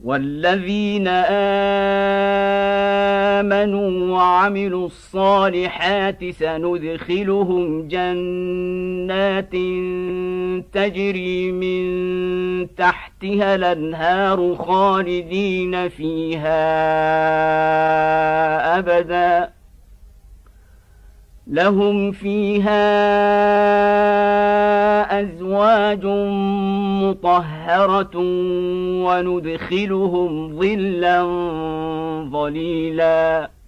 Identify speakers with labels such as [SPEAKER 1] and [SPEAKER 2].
[SPEAKER 1] والذين آمنوا وعملوا الصالحات سندخلهم جنات تجري من تحتها الأنهار خالدين فيها أبدا لهم فيها أزواج مطهرة وندخلهم ظلا ظليلا